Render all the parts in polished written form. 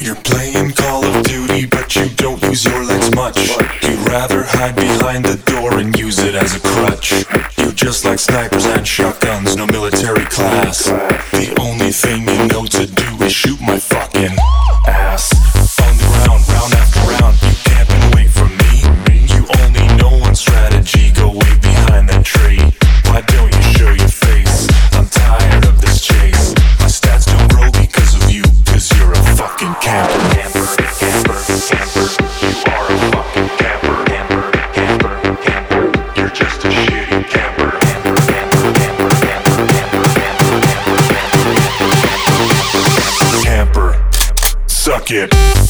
You're playing Call of Duty, but you don't use your legs much. You'd rather hide behind the door and use it as a crutch. You just like snipers and shotguns, no military class. The only thing you know to do is shoot my fucking ass. On the ground, round after round, you can't been away from me. You only know one strategy, go way behind that tree. Why don't you show your face? I'm tired of this chase. My stats don't grow because of you, cause you're a fucking camper. Camper, camper, camper. You are a fucking camper. Camper, camper, camper. You're just a shitty camper. Camper, camper, camper, camper, camper, camper, camper, camper. Suck it.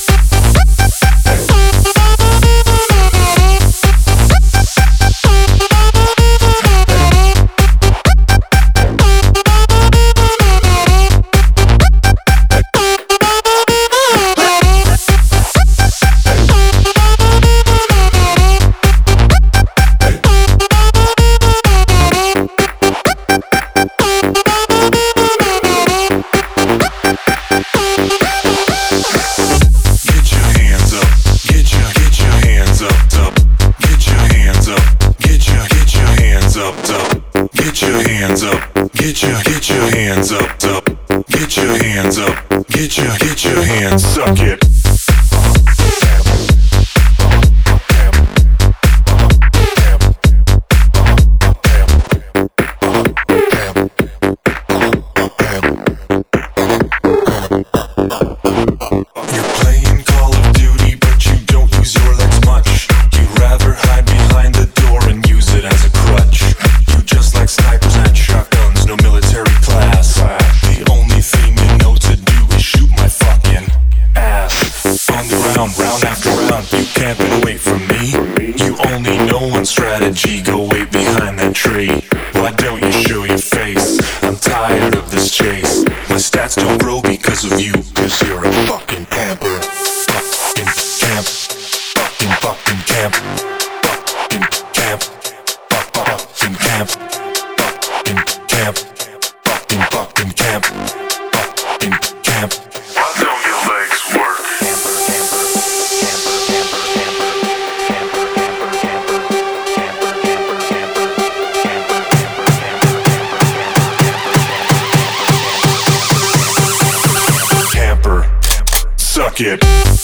Get your hands up, up. Get your hands up. Get your hands. Suck it. You're playing Call of Duty, but you don't use your legs much. You'd rather hide behind the door and use it as a crutch. You just like snipers and shotguns, no military class. The only thing you know to do is shoot my fucking ass. On the ground, round after round, you can't get away from me. You only know one strategy, go way behind that tree. Why don't you show your face? I'm tired of this chase. My stats don't grow because of you, cause you're a fucking camper. Fucking camp. Fucking camp. Fucking camp. Fucking camp. Fucking camp. Fucking camp. Fucking camp. Why don't your legs work? Camper. Suck it.